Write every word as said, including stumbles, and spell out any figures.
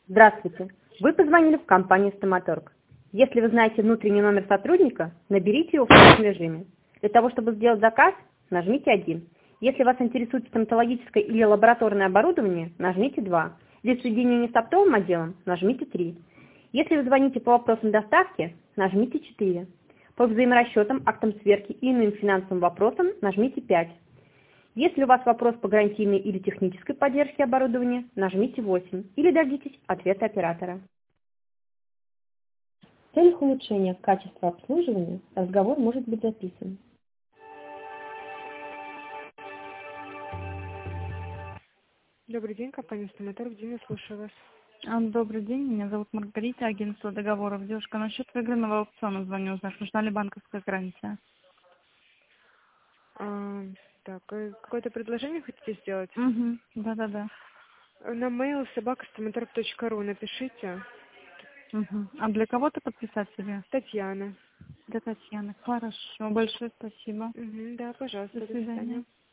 Здравствуйте. Вы позвонили в компанию «Стоматорг». Если вы знаете внутренний номер сотрудника, наберите его в срочном режиме. Для того, чтобы сделать заказ, нажмите один. Если вас интересует стоматологическое или лабораторное оборудование, нажмите два. Для соединения с оптовым отделом, нажмите три. Если вы звоните по вопросам доставки, нажмите четыре. По взаиморасчетам, актам сверки и иным финансовым вопросам, нажмите пять. Если у вас вопрос по гарантийной или технической поддержке оборудования, нажмите восемь или дождитесь ответа оператора. В целях улучшения качества обслуживания разговор может быть записан. Добрый день, компания «Стоматорг». Дима, слушаю вас. А, Добрый день, меня зовут Маргарита, агентство договоров. Девушка, насчет выигранного аукциона звоню узнать, нужна ли банковская гарантия. А, так, э, какое-то предложение хотите сделать? Угу, да-да-да. На mail собака стоматорг точка ру напишите. Угу. А для кого-то подписать себе? Татьяна. Для Татьяны. Хорошо, большое спасибо. Мгм, да, пожалуйста, До до свидания. свидания.